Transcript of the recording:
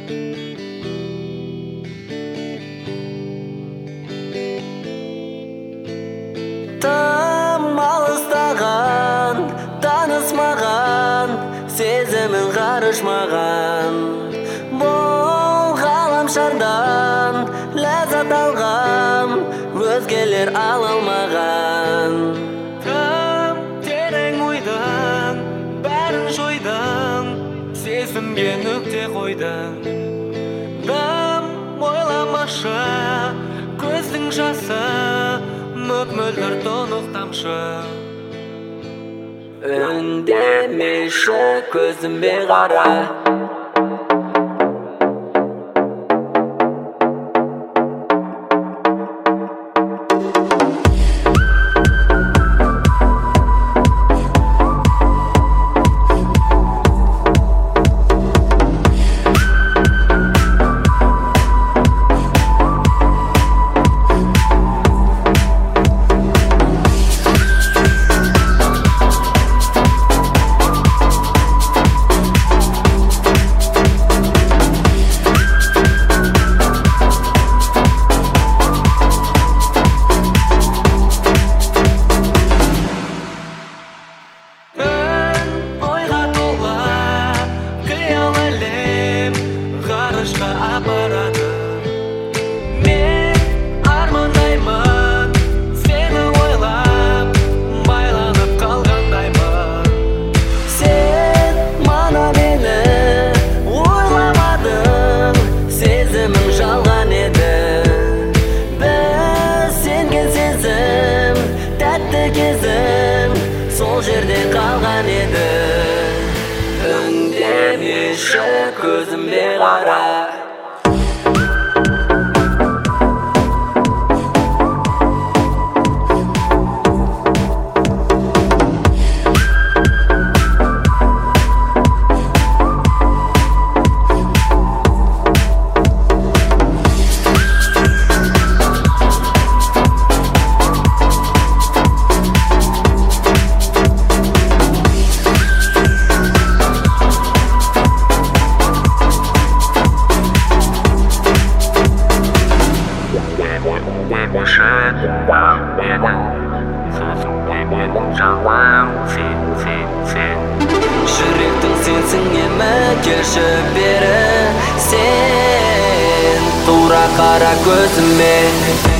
Tam alыстаған, танысмаған, сезімін қарышмаған. Бұл ғаламшардан ләззат алғам, өзгелер ала алмаған. Тым терең ойдан, бәрін жойдан, сезімге нүкте қойдан. Дым ойламашы, көздің жасы, мөп-мөлдір тұнық тамшы. Үндемеші, көзіме қара. Апарады. Мен армандаймын, сені ойлап, байланып қалғандаймын. Сен мана мені ойламадың, сезімің жалған еді. Біз сенген сезім, тәтті кезім, сол жерде қалған еді. Үндемеші, көзіме қара. Жүректің сенсің емі, келші бері. Сен тура қара көзіме.